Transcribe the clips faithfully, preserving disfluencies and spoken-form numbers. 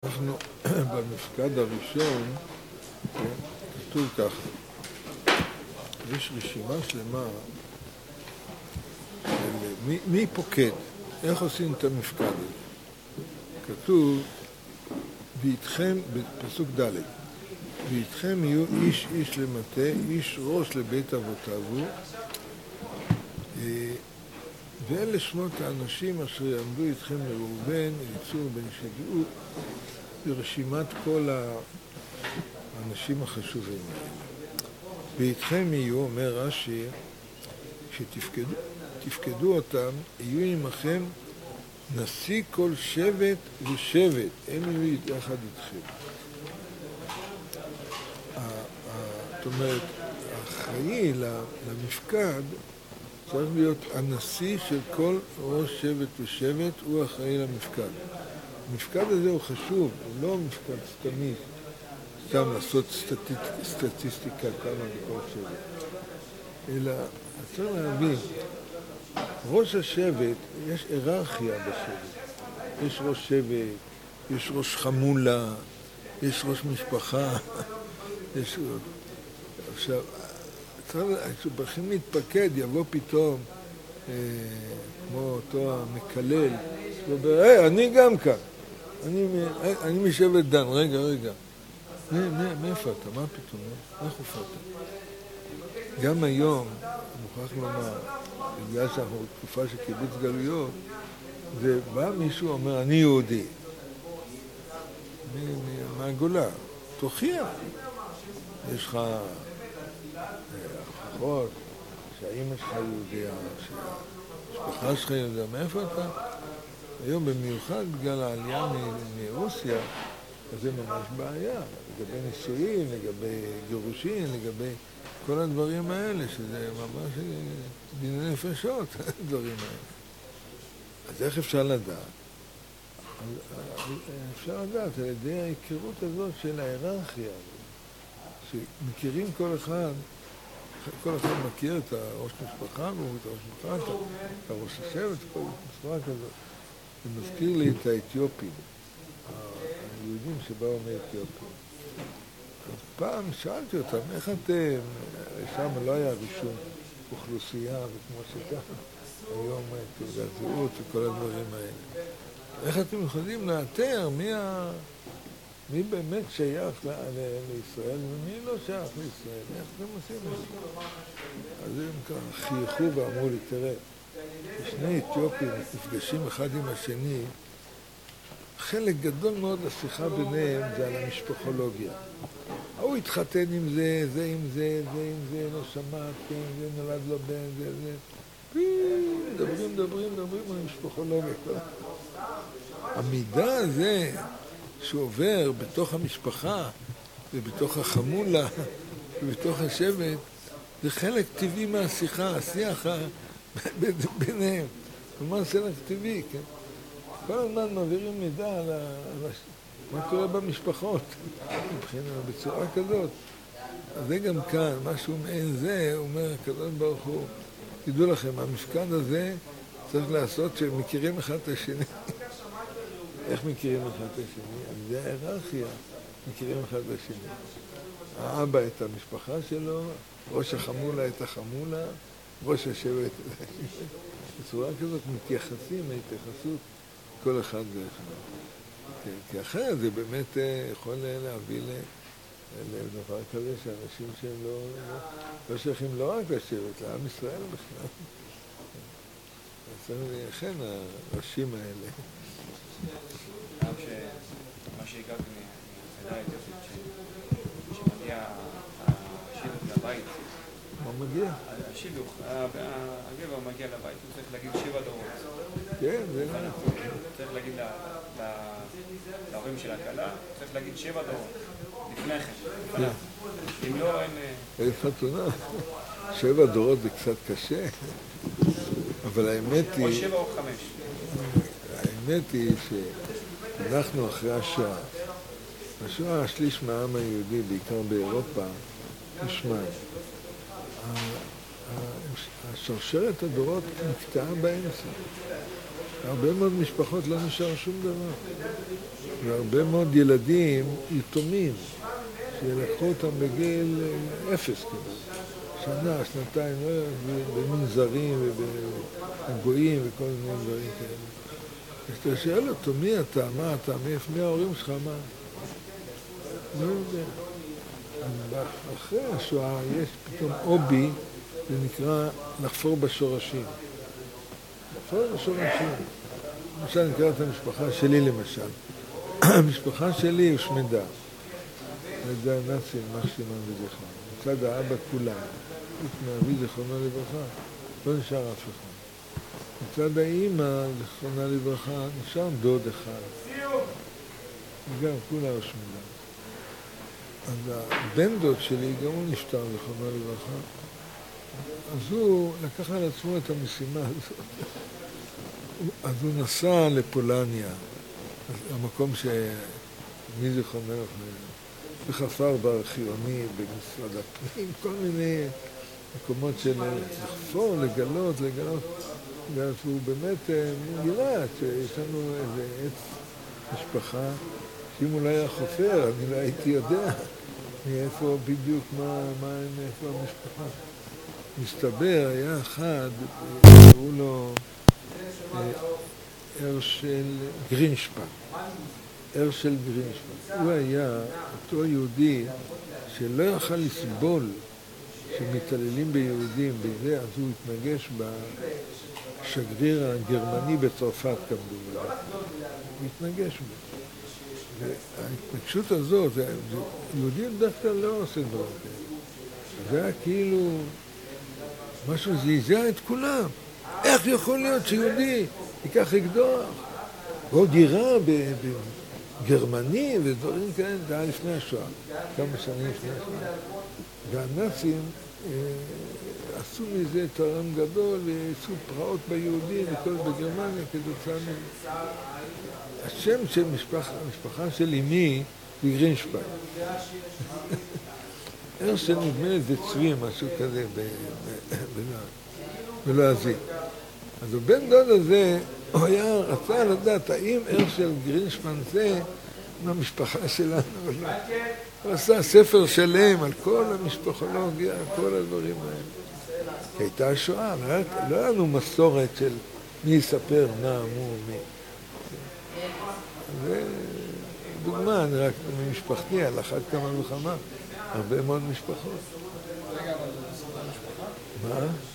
אנחנו במפקד הראשון, כתוב ככה, יש רשימה שלמה של מי, מי פוקד, איך עושים את המפקד הזה. כתוב, ואיתכם, בפסוק ד', ואיתכם יהיו איש איש למטה, איש ראש לבית אבותיו, ואלה שמות האנשים אשר יעמדו איתכם לראובן, אליצור בן שגיא, ברשימת כל האנשים החשובים האלה. ואיתכם יהיו, אומר רש"י, שתפקדו תפקדו אותם, יהיו עמכם נשיא כל שבט ושבט, הם יהיו יחד איתכם. זאת אומרת, האחראי למפקד צריך להיות הנשיא של כל ראש שבט ושבט, הוא אחראי למפקד. המפקד הזה הוא חשוב, הוא לא מפקד סתמי, סתם לעשות סטטיסט, סטטיסטיקה כמה בכל שבט. אלא, צריך להבין, ראש השבט, יש היררכיה בשבט. יש ראש שבט, יש ראש חמולה, יש ראש משפחה, יש... עכשיו, כשבחים להתפקד, יבוא פתאום, אה, כמו אותו המקלל, ואומר, היי, אני גם כאן. אני, אני משבט דן, רגע, רגע. מי, מי, מאיפה אתה? מה פתאום? איך הופעת? גם היום, אני מוכרח לומר, בגלל שאנחנו בתקופה של קיבוץ גלויות, זה בא מישהו אומר, אני יהודי. מהגולה. תוכיח. יש לך הוכחות שהאמא שלך יהודיה, שהמשפחה שלך יהודיה. מאיפה אתה? היום במיוחד בגלל העלייה מרוסיה, אז זה ממש בעיה. לגבי נישואים, לגבי גירושין, לגבי כל הדברים האלה, שזה ממש דיני נפשות, הדברים האלה. אז איך אפשר לדעת? אפשר לדעת על ידי ההיכרות הזאת של ההיררכיה, שמכירים כל אחד, כל אחד מכיר את הראש משפחה, והוא את הראש משפחה, את הראש השבט, כל משפחה כזאת. זה מזכיר לי את האתיופים, היהודים שבאו מאתיופיה. אז פעם שאלתי אותם, איך אתם, שם לא היה רישום אוכלוסייה, וכמו שכאן, היום תעודת זהות וכל הדברים האלה. איך אתם יכולים לאתר מי, ה... מי באמת שייך ל... לישראל ומי לא שייך לישראל? איך אתם עושים את זה? אז הם ככה חייכו ואמרו לי, תראה, שני אתיופים נפגשים אחד עם השני, חלק גדול מאוד לשיחה ביניהם זה על המשפחולוגיה. הוא התחתן עם זה, זה עם זה, זה עם זה, לא שמעת, כן, זה נולד לו בן, זה, זה. מדברים, מדברים, מדברים על המשפחולוגיה. המידע הזה שעובר בתוך המשפחה ובתוך החמולה ובתוך השבט, זה חלק טבעי מהשיחה, השיח ביניהם. כלומר, חלק טבעי, כן? כל הזמן מעבירים מידע על מה קורה במשפחות, מבחינה בצורה כזאת. אז זה גם כאן, משהו מעין זה, אומר הקדוש ברוך הוא, תדעו לכם, המפקד הזה צריך לעשות שהם מכירים אחד את השני. איך מכירים אחד את השני? על זה ההיררכיה, מכירים אחד את השני. האבא את המשפחה שלו, ראש החמולה את החמולה, ראש השבט את השבט. בצורה כזאת מתייחסים, ההתייחסות כל אחד ואחד. כי אחרת זה באמת יכול להביא לדבר כזה שאנשים שהם לא, לא שייכים לא רק לשבט, לעם ישראל בכלל. אז זה אכן הראשים האלה. גם שמה שהגעת מהעדה האתיופית, שמגיע השילוך לבית. מה מגיע? השילוך, הגבר מגיע לבית, הוא צריך להגיד שבע דורות. כן, זה לא. צריך להגיד להורים של הכלה, צריך להגיד שבע דורות, לפני כן. אם לא, אין... אין חתונה. שבע דורות זה קצת קשה, אבל האמת היא... או שבע או חמש. האמת היא שאנחנו אחרי השואה, השואה השליש מהעם היהודי, בעיקר באירופה, נשמע. השרשרת הדורות נקטעה באמצע. הרבה מאוד משפחות לא נשאר שום דבר. והרבה מאוד ילדים יתומים, שלקחו אותם בגיל אפס כזה. שנה, שנתיים, לא יודע, במנזרים ובגויים וכל מיני דברים כאלה. כשאתה שואל אותו, מי אתה, מה אתה, מי ההורים שלך, מה? לא יודע. אחרי השואה יש פתאום אובי, זה נקרא לחפור בשורשים. לחפור בשורשים. למשל, נקרא את המשפחה שלי למשל. המשפחה שלי הושמדה. זה הנאצים, מה שסימן וזכרון. מצד האבא כולם. חוץ מאבי זכרונו לברכה, לא נשאר אף אחד. מצד האמא, זכרונה לברכה, נשאר דוד אחד. וגם כולה הושמדה. אז הבן דוד שלי, גם הוא נפטר, זכרונו לברכה. אז הוא לקח על עצמו את המשימה הזאת. אז הוא נסע לפולניה, המקום שמי זכרונו לברכה, וחפר בארכיוני, במשרד הפנים, כל מיני מקומות של לחפור, לגלות, לגלות. והוא באמת גילה שיש לנו איזה עץ משפחה, שאם הוא לא היה חופר, אני לא הייתי יודע מאיפה בדיוק, מה, מה, מאיפה המשפחה. מסתבר, היה אחד, קראו לו הרשל גרינשפן. הרשל גרינשפן. הוא היה אותו יהודי שלא יכל לסבול שמתעללים ביהודים בזה, אז הוא התנגש בשגריר הגרמני בצרפת כמדובר. הוא התנגש בו. וההתנגשות הזאת, יהודים בדרך כלל לא עושה דבר כזה. זה היה כאילו משהו זעזע את כולם. איך יכול להיות שיהודי ייקח אקדוח? ועוד דירה בגרמני ודברים כאלה, זה היה לפני השואה, כמה שנים לפני השואה. והנאצים אה, עשו מזה טרם גדול ועשו פרעות ביהודים וכל בגרמניה כתוצאה מזה. השם של משפחה, המשפחה של אמי היא גרינשפן. הרשל נדמה לי זה צבי, משהו כזה, בלועזי. אז הבן דוד הזה, הוא היה, רצה לדעת האם הרשל גרינשפן זה מהמשפחה שלנו. הוא עשה ספר שלם על כל המשפחולוגיה, על כל הדברים האלה. כי הייתה השואה, לא היה לנו מסורת של מי יספר מה, מו, מי. זה דוגמה, אני רק ממשפחתי, על אחת כמה וכמה, הרבה מאוד משפחות. מה?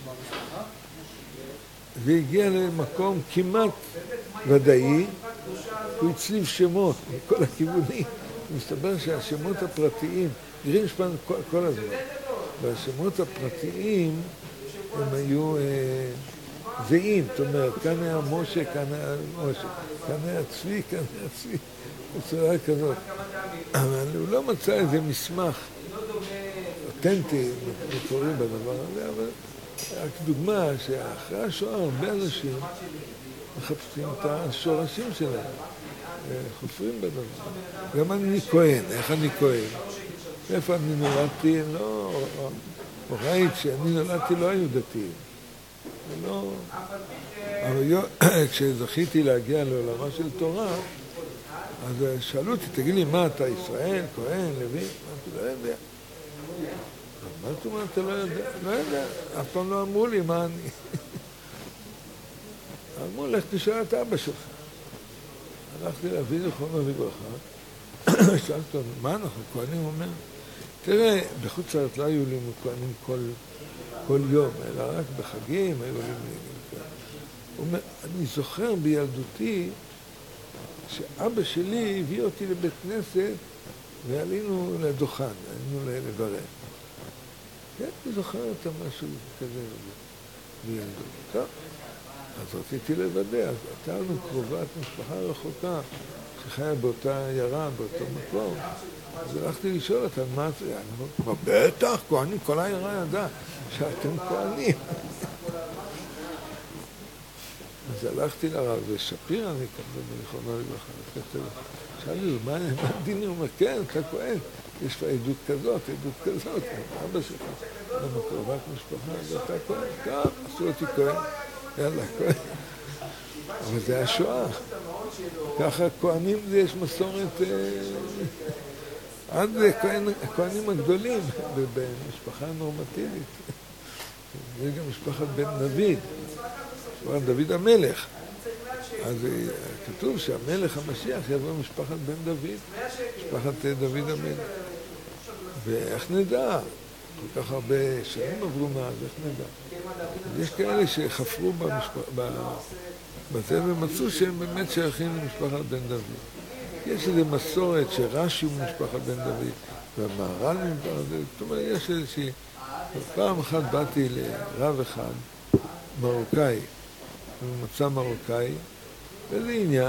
זה הגיע למקום כמעט ודאי, הוא הצליב שמות מכל הכיוונים. מסתבר שהשמות הפרטיים, גרינשפן כל, כל הזמן, והשמות הפרטיים הם היו אה, זהים, זאת אומרת, כאן היה משה, כאן היה משה, כאן היה צבי, כאן היה צבי, בצורה כזאת. אבל הוא לא מצא איזה מסמך אותנטי, מקורי בדבר הזה, אבל רק דוגמה שאחרי השואה הרבה אנשים מחפשים את השורשים שלהם, חופרים בדבר. גם אני כהן, איך אני כהן? איפה אני נולדתי? לא, הוריי, כשאני נולדתי לא היו דתיים. לא... אבל כשזכיתי להגיע לעולמה של תורה, אז שאלו אותי, תגיד לי, מה אתה, ישראל, כהן, לוי? אמרתי, לא יודע. מה זאת אומרת, אתה לא יודע? לא יודע, אף פעם לא אמרו לי מה אני. אמרו, לך תשאל את אבא שלך. הלכתי להביא זכרונו לברכה, שאלתי אותו, מה אנחנו כהנים? הוא אומר, תראה, בחוץ לארץ לא היו לי כהנים כל, כל יום, אלא רק בחגים היו לי כהנים. הוא אומר, אני זוכר בילדותי שאבא שלי הביא אותי לבית כנסת ועלינו לדוכן, עלינו לברך. כן, אני זוכר את משהו כזה בילדות. טוב. אז רציתי לוודא, אז הייתה לנו קרובת משפחה רחוקה שחיה באותה עיירה, באותו מקום. אז הלכתי לשאול אותה, מה זה? אני אומר, בטח, כהנים, כל העיירה ידעה שאתם כהנים. אז הלכתי לרב, ושפיר אני כזה בלכונו לברכה. שאלתי לו, מה הדין? הוא אומר, כן, אתה כהן, יש לה עדות כזאת, עדות כזאת. אבא שלך, למה קרובת משפחה, ואתה כהן? טוב, עשו אותי כהן. יאללה, כהן. אבל זה השואה. ככה כהנים זה יש מסורת, עד הכהנים הגדולים במשפחה נורמטיבית. זה גם משפחת בן דוד, משפחת דוד המלך. אז כתוב שהמלך המשיח יבוא משפחת בן דוד, משפחת דוד המלך. ואיך נדע? כל כך הרבה שנים עברו מאז, איך נדע? יש כאלה שחפרו בזה ומצאו שהם באמת שייכים למשפחת בן דוד. יש איזו מסורת שרש"י הוא משפחת בן דוד, והמהר"ל ממשפחת בן דוד. זאת אומרת, יש איזושהי... פעם אחת באתי לרב אחד, מרוקאי, ממצא מרוקאי, וזה עניין.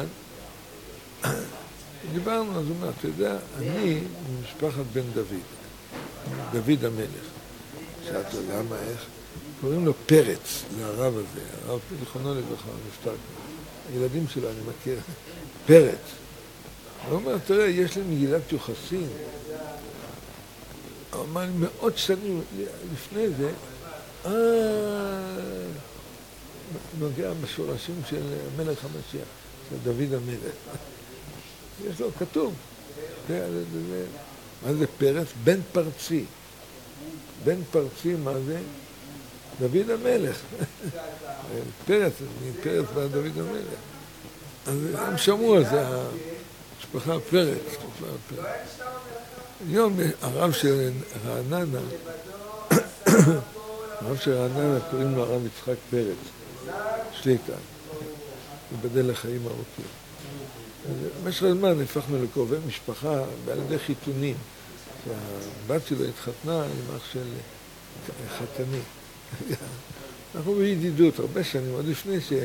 דיברנו, אז הוא אומר, אתה יודע, אני ממשפחת בן דוד, דוד המלך. שאלתי, למה, איך? קוראים לו פרץ, לרב הזה, הרב זיכרונו לברכה, נפטר. הילדים שלו, אני מכיר, פרץ. הוא אומר, תראה, יש לי מגילת יוחסין. הוא אמר לי, מאות שנים לפני זה, אה, נוגע בשורשים של מלך המשיח, של דוד המלך. יש לו כתוב. מה זה פרץ? בן פרצי. בן פרצי, מה זה? דוד המלך. פרץ, פרץ ועד דוד המלך. אז הם שמעו על זה, המשפחה פרץ. היום הרב של רעננה, הרב של רעננה קוראים לו הרב יצחק פרץ, שליטה, ייבדל לחיים ארוכים. במשך הזמן הפכנו לקרובי משפחה בעל ידי חיתונים. שהבת שלו התחתנה עם אח של חתני. אנחנו בידידות הרבה שנים, עוד לפני ש...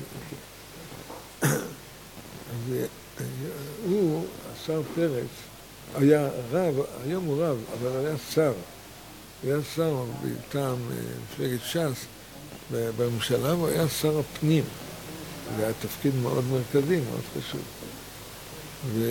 אז הוא, השר פרץ, היה רב, היום הוא רב, אבל היה שר. הוא היה שר בטעם מפלגת ש"ס בממשלה, והוא היה שר הפנים. זה היה תפקיד מאוד מרכזי, מאוד חשוב. ו...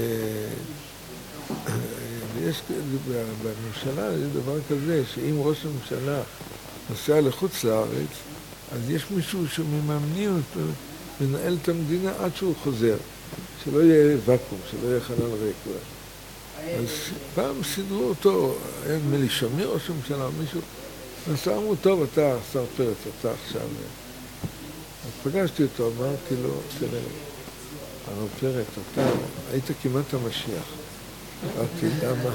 ויש בממשלה זה דבר כזה, שאם ראש הממשלה נוסע לחוץ לארץ, אז יש מישהו שמממנים אותו, מנהל את המדינה עד שהוא חוזר. שלא יהיה ואקום, שלא יהיה חלל ריק. אז פעם סידרו אותו, היה נדמה לי שמיר ראש הממשלה או מישהו, אז אמרו, טוב, אתה שר פרץ, אתה עכשיו. אז פגשתי אותו, אמרתי לו, תראה, הרב פרץ, אתה היית כמעט המשיח. אמרתי, למה?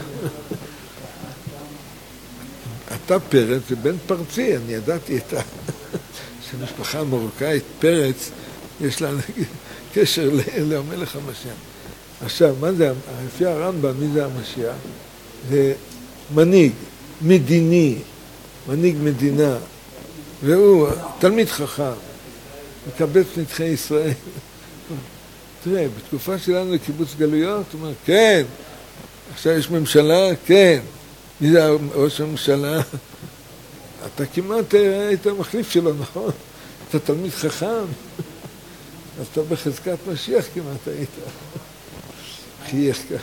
אתה פרץ, זה בן פרצי, אני ידעתי את ה... שהמשפחה המרוקאית, פרץ, יש לה קשר למלך המשיח. עכשיו, מה זה, לפי הרמב"ם, מי זה המשיח? זה מנהיג, מדיני, מנהיג מדינה, והוא תלמיד חכם, מקבץ נדחי ישראל. תראה, בתקופה שלנו לקיבוץ גלויות, הוא אומר, כן, עכשיו יש ממשלה, כן. מי זה ראש הממשלה? אתה כמעט היית המחליף שלו, נכון? אתה תלמיד חכם, אז אתה בחזקת משיח כמעט היית. חייך ככה.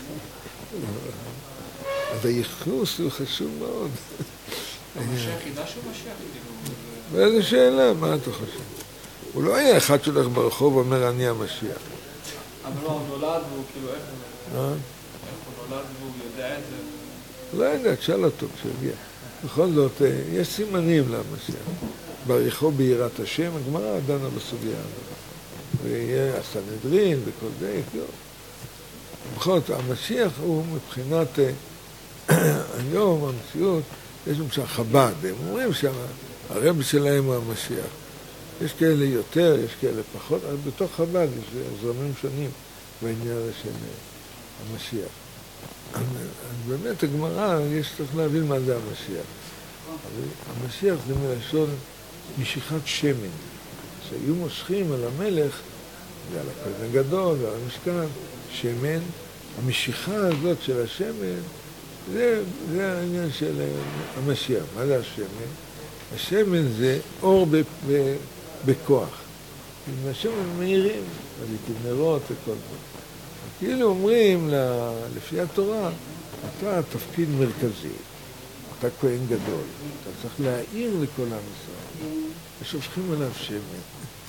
אז הייחוס הוא חשוב מאוד. המשיח ידע שהוא משיח? ואיזו שאלה, מה אתה חושב? הוא לא היה אחד שהולך ברחוב ואומר, אני המשיח. אבל לא, הוא נולד והוא כאילו איך הוא... אה? איך הוא נולד והוא יודע את זה? לא יודע, תשאל אותו כשהגיע. בכל זאת, יש סימנים למשיח. בריחו ביראת השם, הגמרא דנה בסוגיה הזאת. ויהיה הסנהדרין וכל זה, יגיעו. בכל זאת, המשיח הוא מבחינת היום, המציאות, יש למשל חב"ד, הם אומרים שהרב שלהם הוא המשיח. יש כאלה יותר, יש כאלה פחות, אבל בתוך חב"ד יש זרמים שונים בעניין הזה של המשיח. אז באמת הגמרא, יש צריך להבין מה זה המשיח. המשיח זה מלשון משיכת שמן, שהיו מושכים על המלך ועל הכהן הגדול ועל המשכן, שמן. המשיכה הזאת של השמן, זה, זה העניין של המשיח. מה זה השמן? השמן זה אור ב, ב, בכוח. עם השמן מאירים, מדליקים נרות וכל זה. כאילו אומרים, לפי התורה, אתה תפקיד מרכזי, אתה כהן גדול, אתה צריך להעיר לכל עם ישראל, ושופכים עליו שמן.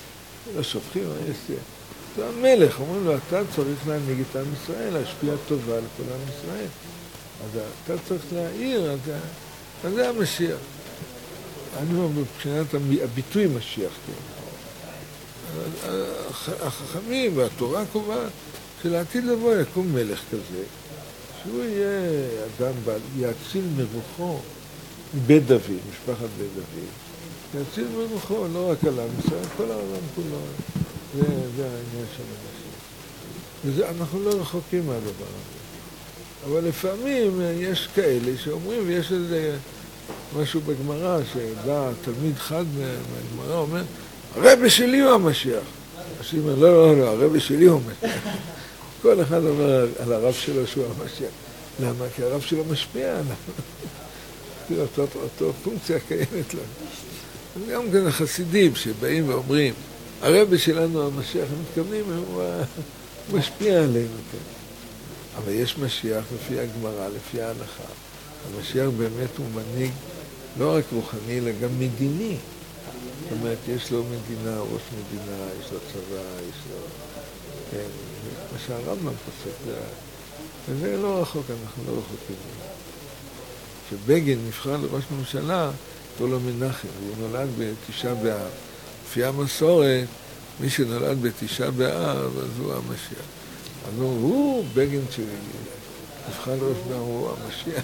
לא שופכים, יש... זה המלך, אומרים לו, אתה צריך להנהיג את עם ישראל, להשפיע טובה לכל עם ישראל. אז אתה צריך להעיר, אז, אז זה המשיח. אני אומר, מבחינת הביטוי משיח, כן. החכמים והתורה קובעת שלעתיד לבוא יקום מלך כזה, שהוא יהיה אדם בעל, יאציל מרוחו בית דוד, משפחת בית דוד. יאציל מרוחו, לא רק על עם ישראל, כל העולם כולו. זה, זה העניין של המשיח. וזה, אנחנו לא רחוקים מהדבר הזה. אבל לפעמים יש כאלה שאומרים, ויש איזה משהו בגמרא, שבא תלמיד חד מהגמרא, אומר, הרבי שלי הוא המשיח. השני אומר, לא, לא, לא, הרבי שלי הוא המשיח. כל אחד אומר על הרב שלו שהוא המשיח. למה? כי הרב שלו משפיע עליו. אותו, אותו פונקציה קיימת לנו. גם כן החסידים שבאים ואומרים, הרבי שלנו המשיח, הם מתכוונים, הוא משפיע עלינו. כן. אבל יש משיח לפי הגמרא, לפי ההלכה. המשיח באמת הוא מנהיג לא רק רוחני, אלא גם מדיני. זאת אומרת, יש לו מדינה, ראש מדינה, יש לו צבא, יש לו... כן, מה שהרמב"ם פוסק, וזה לא רחוק, אנחנו לא רחוקים. כשבגין נבחר לראש ממשלה, קראו לו מנחם, הוא נולד בתשעה באב. לפי המסורת, מי שנולד בתשעה באב, אז הוא המשיח. אז הוא, הוא בגין שנבחר לראש ממשלה, הוא המשיח.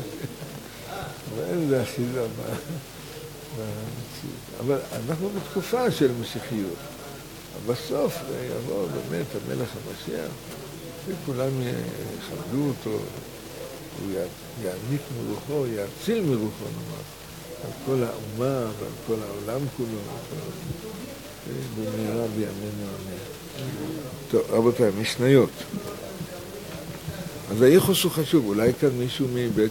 ואין זה אחיזה במציאות. אבל אנחנו בתקופה של משיחיות. בסוף יבוא באמת המלך המשיח, וכולם יכבדו אותו, הוא יעניק מרוחו, יאציל מרוחו, נאמר, על כל האומה ועל כל העולם כולו, במהרה בימינו אמן. טוב, רבותיי, משניות. אז הייחוס הוא חשוב, אולי כאן מישהו מבית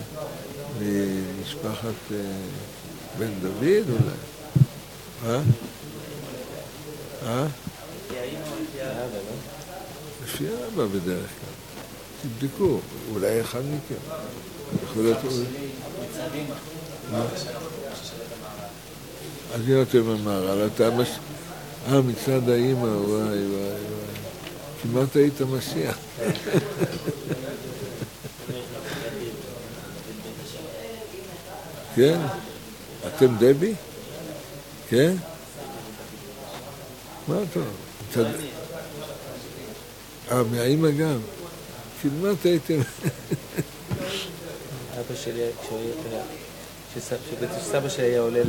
ממשפחת בן דוד, אולי? אה? אה? לפי האבא בדרך כלל. תבדקו, אולי אחד מכם. יכול להיות... אז אם אתם המהר"ל, אתה מש... אה, מצד האמא, וואי וואי וואי. כמעט היית משיח. כן? אתם דבי? כן? מה אתה? אה, מהאמא גם. כמעט הייתם... אבא שלי, כשסבא שלי היה עולה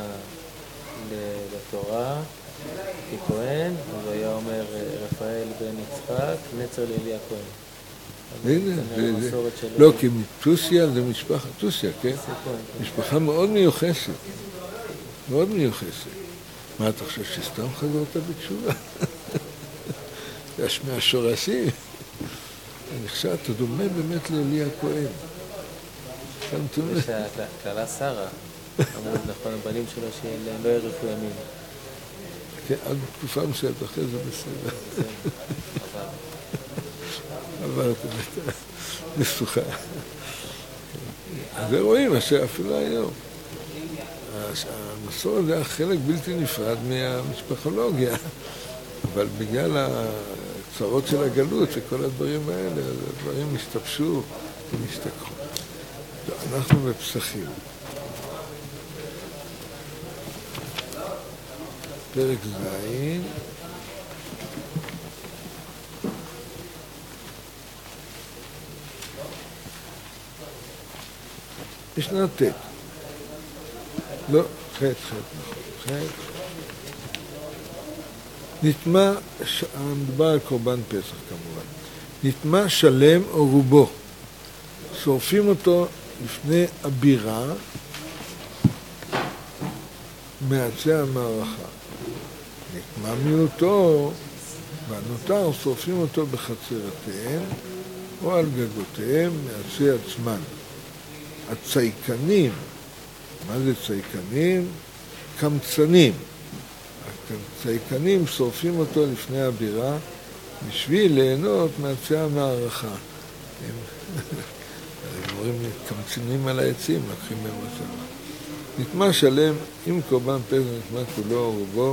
לתורה ככהן, אז הוא היה אומר רפאל בן יצחק, נצר לאלי הכהן. הנה, לא, כי טוסיה זה משפחה, טוסיה, כן? משפחה מאוד מיוחסת. מאוד מיוחסת. מה אתה חושב, שסתם חזרת בתשובה? זה מהשורשים. אני חושב, אתה דומה באמת לאלי הכהן. יש כללה שרה, אמרו, נכון, הבנים שלו שהם לא ירפו ימים. כן, עד תקופה מסוימת, אחרי זה בסדר. אבל אתה מסוכה. אז רואים, אפילו היום. המסורת זה חלק בלתי נפרד מהמשפחולוגיה, אבל בגלל הצרות של הגלות וכל הדברים האלה, הדברים השתבשו ונשתכחו. אנחנו בפסחים. פרק זין. משנה ט'. לא, ח' ח' נכון. ח'. נטמע, מדובר על קורבן פסח כמובן. נטמע שלם או רובו. שורפים אותו לפני הבירה מעצי המערכה. נטמע מיעוטו, והנותר שורפים אותו בחצרותיהם או על גגותיהם מעצי עצמן. הצייקנים, מה זה צייקנים? קמצנים. הצייקנים שורפים אותו לפני הבירה בשביל ליהנות מעצי המערכה. הם אומרים, קמצנים על העצים, לקחים מהם עצמה. נטמע שלם, עם קורבן פסח נטמע כולו או רובו,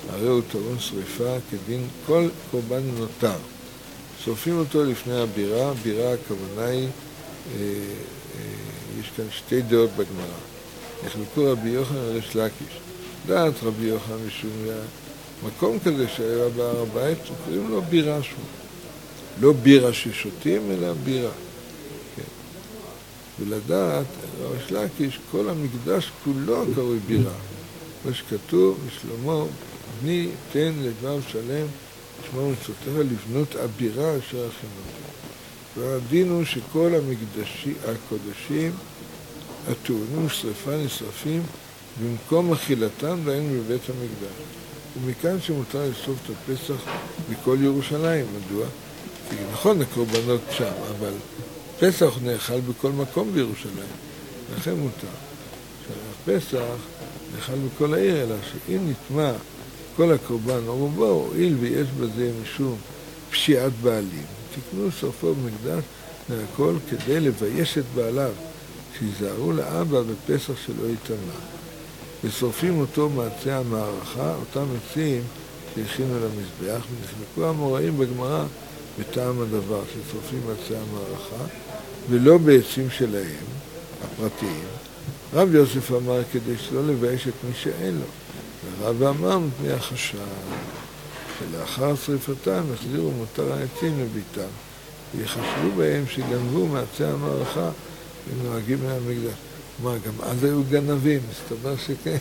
הרי הוא טעון שריפה כדין כל קורבן נותר. שורפים אותו לפני הבירה, בירה הכוונה היא, אה, אה, יש כאן שתי דעות בגמרא. נחלקו רבי יוחנן וריש לקיש. דעת רבי יוחנן משום מקום כזה שהיה בהר הבית, קוראים לו בירה שמו. לא בירה ששותים, אלא בירה. כן. ולדעת, ריש לקיש, כל המקדש כולו קרוי בירה. מה שכתוב, ושלמה, בני תן לבב שלם, שמור מצוותיך לבנות הבירה אשר הכינותי. והדין הוא שכל המקדשים, הקודשים, הטעונים שריפה נשרפים במקום אכילתם, דהיינו בבית המקדש. ומכאן שמותר לשרוף את הפסח בכל ירושלים. מדוע? כי נכון, הקורבנות שם, אבל פסח נאכל בכל מקום בירושלים. לכן מותר. שהפסח נאכל בכל העיר, אלא שאם נטמע כל הקורבן או רובו, הואיל ויש בזה משום פשיעת בעלים, תקנו שרפו במקדש מהכל כדי לבייש את בעליו, שיזהרו לאבא בפסח שלא יטמע. ושורפים אותו מעצי המערכה, אותם עצים שהכינו למזבח, ונחלקו האמוראים בגמרא בטעם הדבר, ששורפים מעצי המערכה, ולא בעצים שלהם, הפרטיים. רב יוסף אמר כדי שלא לבייש את מי שאין לו, ורב אמר מפני החשש, שלאחר שריפתם החזירו מותר העצים לביתם, ויחשבו בהם שגנבו מעצי המערכה ונוהגים מהמקדש. מה, גם אז היו גנבים, מסתבר שכן.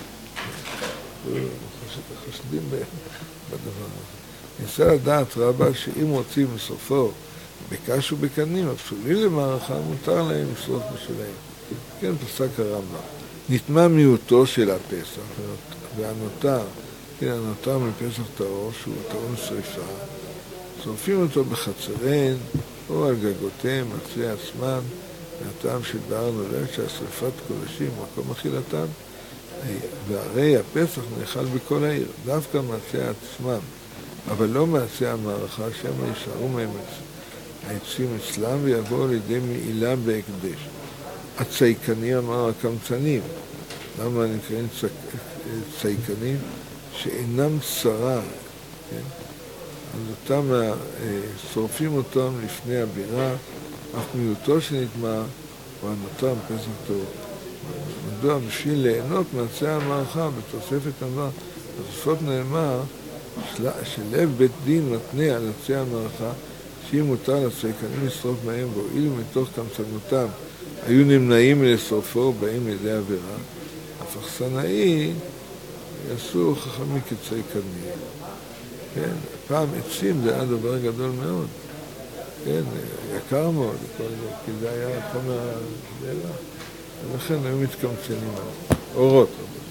חושדים בדבר הזה. ניסה לדעת רבה שאם רוצים לסופו בקש ובקנים, הפסולים למערכה, מותר להם לשרוף בשלהם. כן, פסק הרמב"ם. נטמע מיעוטו של הפסח, והנותר, כן, הנותר מפסח טהור, שהוא טעון שריפה, שורפים אותו בחצריהן או על גגותיהם, עצי עצמם, מהטעם שביארנו לב שהשריפת קודשים, מקום אכילתם, והרי הפסח נאכל בכל העיר, דווקא מעצי עצמם, אבל לא מעצי המערכה, שמא יישארו מהם העצים אצלם ויבואו לידי מעילה בהקדש. הצייקנים אמר הקמצנים, למה נקראים צייקנים? שאינם צרה, כן? אז אותם שורפים אותם לפני הבירה, אף מיעוטו שנטמע, או הנותר פסח טוב. מדוע בשביל ליהנות מעצי המערכה, בתוספת אמר, בסופות נאמר, שלב בית דין מתנה על עצי המערכה, שאם מותר לצייקנים לשרוף מהם, והואילו מתוך קמצנותם, היו נמנעים מלשרופו ובאים לידי עבירה, אף אכסנאי יעשו חכמים כצייקנים. כן, פעם עצים זה היה דבר גדול מאוד. כן, יקר מאוד, כי זה היה חומר הזרע, ולכן היו מתקמצנים. אורות.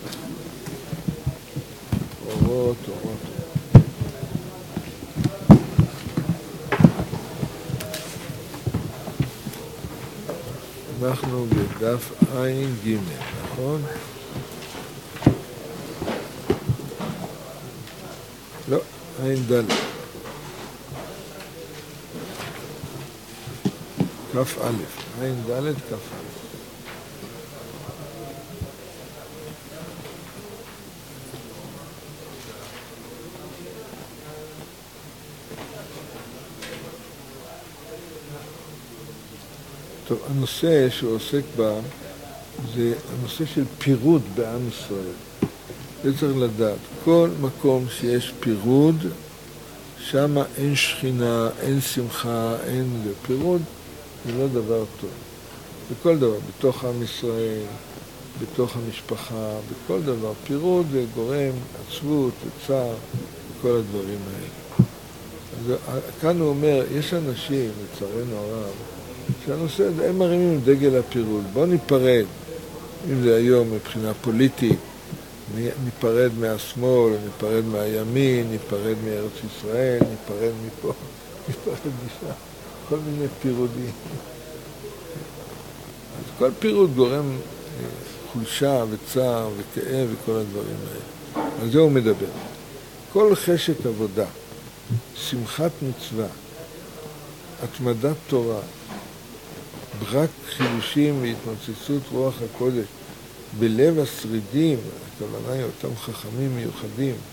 אורות, אורות. אנחנו בדף עין ג', נכון? לא, עין ד'. כף א', עין ד', כף א'. טוב, הנושא שהוא עוסק בה זה הנושא של פירוד בעם ישראל. זה צריך לדעת, כל מקום שיש פירוד, שם אין שכינה, אין שמחה, אין פירוד, זה לא דבר טוב. בכל דבר, בתוך עם ישראל, בתוך המשפחה, בכל דבר. פירוד זה גורם עצבות וצער, כל הדברים האלה. אז כאן הוא אומר, יש אנשים, לצערנו הרב, שהנושא הזה, הם מרימים דגל הפירוד. בואו ניפרד, אם זה היום מבחינה פוליטית, ניפרד מהשמאל, ניפרד מהימין, ניפרד מארץ ישראל, ניפרד מפה, ניפרד משם, כל מיני פירודים. אז כל פירוד גורם חולשה וצער וכאב וכל הדברים האלה. על זה הוא מדבר. כל חשק עבודה, שמחת מצווה, התמדת תורה, ברק חידושים והתנוצצות רוח הקודש בלב השרידים, הכוונה היא אותם חכמים מיוחדים,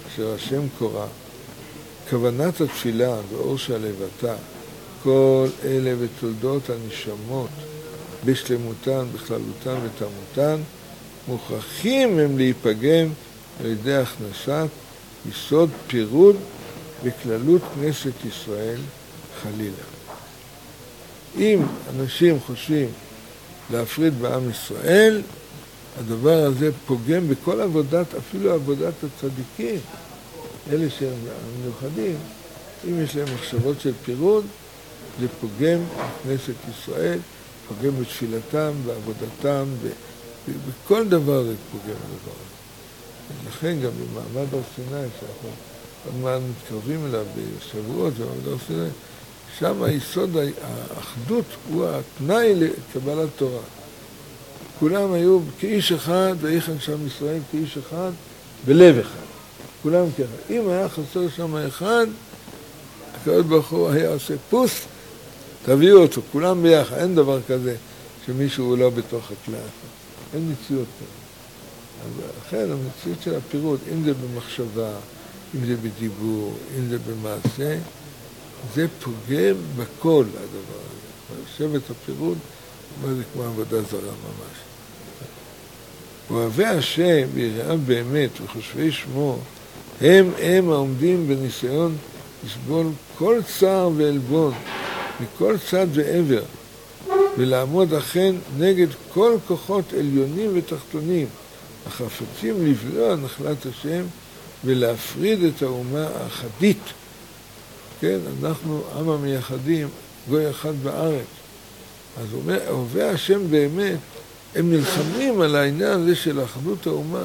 אשר השם קורא, כוונת התפילה ואור שהלבתה, כל אלה ותולדות הנשמות בשלמותן, בכללותן ותמותן, מוכרחים הם להיפגם על ידי הכנסת יסוד פירוד בכללות כנסת ישראל חלילה. אם אנשים חושבים להפריד בעם ישראל, הדבר הזה פוגם בכל עבודת, אפילו עבודת הצדיקים, אלה שהם מיוחדים. אם יש להם מחשבות של פירוד, זה פוגם בכנסת ישראל, פוגם בתפילתם, בעבודתם, בכל דבר זה פוגם בדבר הזה. לכן גם במעמד הר סיני, שאנחנו עוד מעט מתקרבים אליו בשבועות, במעמד הר סיני, שם היסוד האחדות הוא התנאי לקבלת תורה. כולם היו כאיש אחד, ויחן שם ישראל כאיש אחד, בלב אחד. כולם ככה. אם היה חסר שם אחד, הקדוש ברוך הוא היה עושה פוס, תביאו אותו, כולם ביחד. אין דבר כזה שמישהו לא בתוך הכלל. אין מציאות כזה. אז לכן המציאות של הפירוד, אם זה במחשבה, אם זה בדיבור, אם זה במעשה, זה פוגם בכל הדבר הזה. שבט הפירוד, זה כמו עבודה זרה ממש. אוהבי השם ויראיו באמת וחושבי שמו, הם הם העומדים בניסיון לסבול כל צער ועלבון, מכל צד ועבר, ולעמוד אכן נגד כל כוחות עליונים ותחתונים, החפצים לבלוע נחלת השם ולהפריד את האומה האחדית. כן, אנחנו עם המייחדים, גוי אחד בארץ. אז הוא אומר, אוהבי השם באמת, הם נלחמים על העניין הזה של אחדות האומה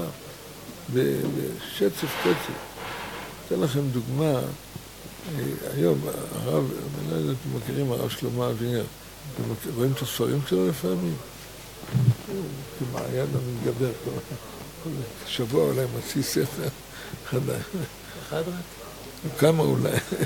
בשצף קצף. אתן לכם דוגמה, היום הרב, אני לא יודע אם אתם מכירים, הרב שלמה אבינר, אתם רואים את הספרים שלו לפעמים? כמעיין המתגבר, כל שבוע אולי מציא ספר חדש. אחד רק? כמה אולי.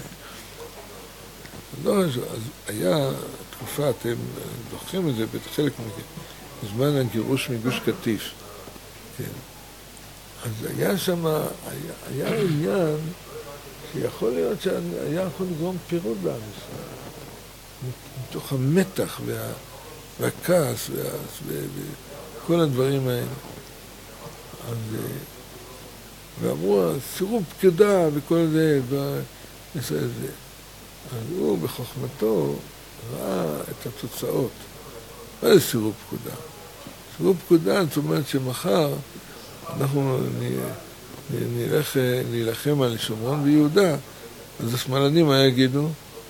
לא, אז היה תקופה, אתם זוכרים את זה בחלק מכם, בזמן הגירוש מגוש קטיף. כן. אז היה שם, היה, היה עניין שיכול להיות שהיה יכול לגרום פירוד בעם ישראל. מתוך המתח וה, והכעס וה, וכל הדברים האלה. אז, ואמרו, סירוב פקודה וכל זה, ונסע את זה. אז הוא בחוכמתו ראה את התוצאות. מה זה סירוב פקודה? סירוב פקודה, זאת אומרת שמחר אנחנו נלך להילחם על שומרון ויהודה, אז השמאלנים מה יגידו?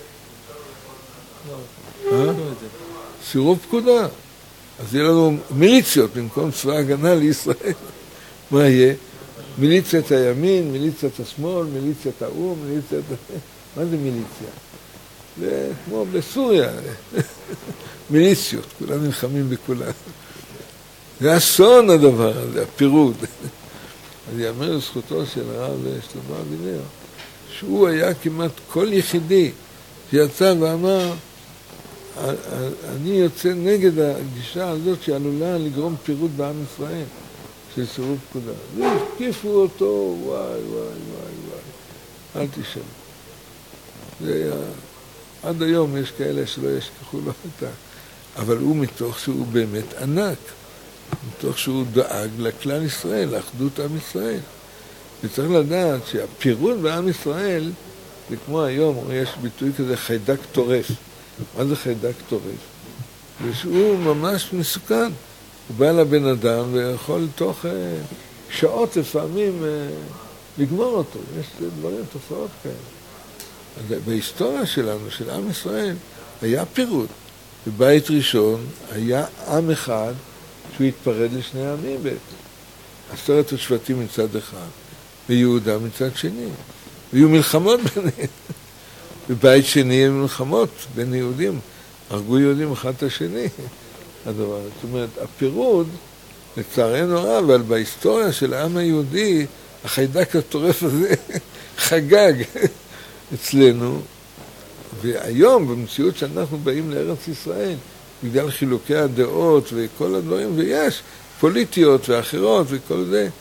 לא, סירוב פקודה. אז יהיה לנו מיליציות במקום צבא הגנה לישראל. מה יהיה? מיליציית הימין, מיליציית השמאל, מיליציית האום, מיליציית... מה זה מיליציה? זה כמו בסוריה, מיליציות, כולם נלחמים בכולם. זה אסון הדבר הזה, הפירוד. אז יאמר לזכותו של הרב שלמה אבינר, שהוא היה כמעט כל יחידי שיצא ואמר, אני יוצא נגד הגישה הזאת שעלולה לגרום פירוד בעם ישראל, של סירוב פקודה. והתקיפו אותו, וואי, וואי, וואי, וואי. אל תשאלו. זה היה... עד היום יש כאלה שלא ישכחו לו אותה. אבל הוא מתוך שהוא באמת ענק. מתוך שהוא דאג לכלל ישראל, לאחדות עם ישראל. וצריך לדעת שהפירוד בעם ישראל, זה כמו היום, יש ביטוי כזה חיידק טורף. מה זה חיידק טורף? ושהוא ממש מסוכן. הוא בא לבן אדם ויכול תוך אה, שעות לפעמים אה, לגמור אותו. יש דברים, תופעות כאלה. אז בהיסטוריה שלנו, של עם ישראל, היה פירוד. בבית ראשון היה עם אחד שהוא התפרד לשני עמים בעצם. עשרת השבטים מצד אחד, ויהודה מצד שני. והיו מלחמות ביניהם. בבית שני היו מלחמות בין יהודים. הרגו יהודים אחד את השני. הדבר. זאת אומרת, הפירוד, לצערנו הרב, אבל בהיסטוריה של העם היהודי, החיידק הטורף הזה חגג אצלנו. והיום, במציאות שאנחנו באים לארץ ישראל, בגלל חילוקי הדעות וכל הדברים, ויש פוליטיות ואחרות וכל זה,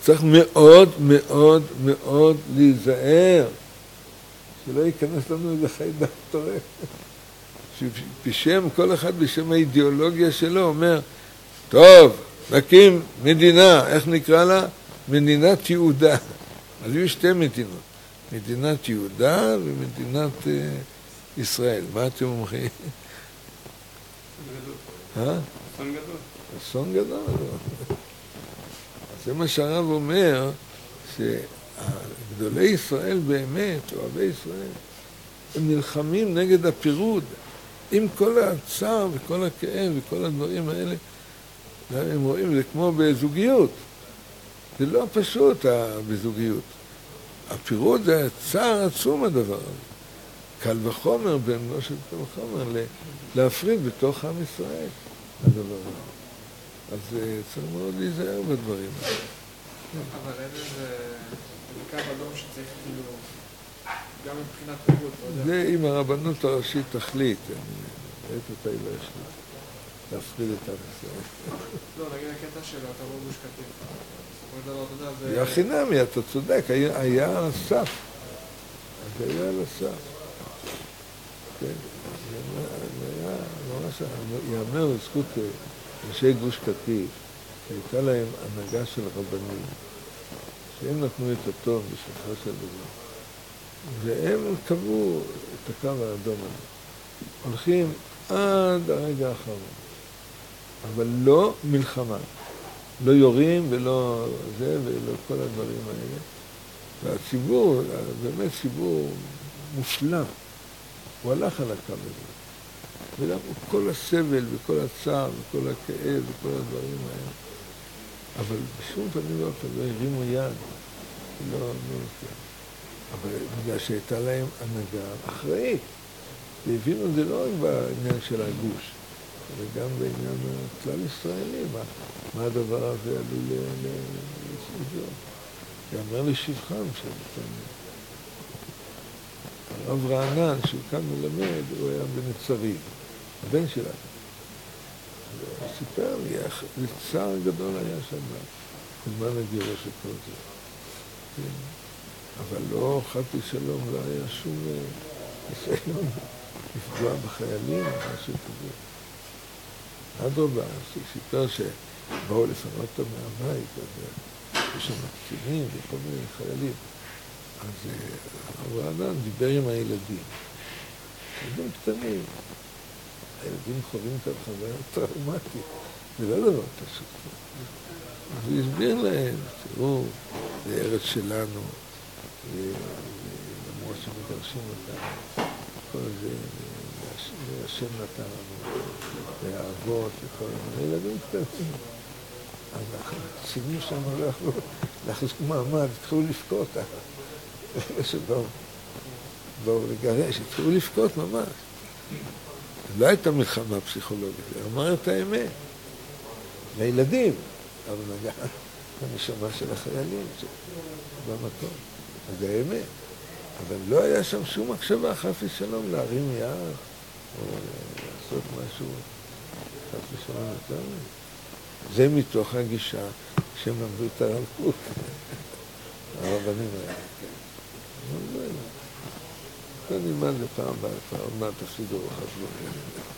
צריך מאוד מאוד מאוד להיזהר, שלא ייכנס לנו איזה חיידק טורף. בשם, כל אחד בשם האידיאולוגיה שלו אומר, טוב, נקים מדינה, איך נקרא לה? מדינת יהודה. אז יהיו שתי מדינות, מדינת יהודה ומדינת uh, ישראל. מה אתם אומרים? גדול. אה? אסון גדול. אסון גדול. זה מה שהרב אומר, שגדולי ישראל באמת, אוהבי ישראל, הם נלחמים נגד הפירוד. עם כל הצער וכל הכאב וכל הדברים האלה, הם רואים, זה כמו בזוגיות. זה לא פשוט בזוגיות. הפירוד זה צער עצום הדבר הזה. קל וחומר, בנו של קל וחומר, להפריד בתוך עם ישראל הדבר הזה. אז צריך מאוד להיזהר בדברים האלה. אבל אין איזה קו אדום שצריך כאילו, גם מבחינת פירוד. זה אם הרבנות הראשית תחליט, ראית אותה היא לא ישנה, להפריד את עם ישראל. לא, נגיד הקטע של התרבות גוש קטיף. בסופו של דבר, אתה יודע, זה... היה חינמי, אתה צודק, היה על הסף. אז היה על הסף. כן, זה היה ממש, יאמר לזכות אנשי גוש קטיף, שהייתה להם הנהגה של רבנים, שהם נתנו את הטון בשלחה של דבר. והם קבעו את הקו האדום הזה. הולכים עד הרגע האחרון. אבל לא מלחמה. לא יורים ולא זה ולא כל הדברים האלה. והציבור, באמת ציבור מושלם. הוא הלך על הקו הזה. ולמה כל הסבל וכל הצער וכל הכאב וכל הדברים האלה. אבל בשום פנים ואופן לא הרימו יד. לא, לא נתן. אבל בגלל שהייתה להם הנהגה אחראית. והבינו זה לא רק בעניין של הגוש, אלא גם בעניין הכלל ישראלי, מה, מה הדבר הזה עלול להסתגר. יאמר לשבחם של הרב רענן, שהוא כאן מלמד, הוא היה בנצרים, הבן שלנו. הוא סיפר לי, זה צער גדול היה שם, בזמן הגירוש וכל זה. אבל לא, חד ושלום, לא היה שום ניסיון לפגוע בחיילים, משהו כזה. אדרבה, סיפר שבאו לפנות אותם מהבית, אז יש שם קצינים וכל מיני חיילים. אז הרב רענן דיבר עם הילדים. ילדים קטנים. הילדים חווים את החוויה טראומטית. זה לא דבר פשוט. אז הוא הסביר להם, תראו, זה ארץ שלנו, למרות שמגרשים אותנו, כל זה, והשם נתן לנו, והאבות וכל מיני ילדים קטנים. אז הקצינים שם לא יכלו להחזיק מעמד, התחילו לבכות. שבאו לגרש, התחילו לבכות ממש. לא הייתה מלחמה פסיכולוגית, הוא אמר את האמת. לילדים, אבל נגע בנשמה של החיילים במקום. אז זה האמת. אבל לא היה שם שום מחשבה, חס ושלום, להרים יד, או לעשות משהו, חס ושלום יותר. זה מתוך הגישה שהם למדו את הרב קוק. הרבנים האלה. לא נלמד לפעם הבאה, עוד מעט תפסידו רוחת בוקר.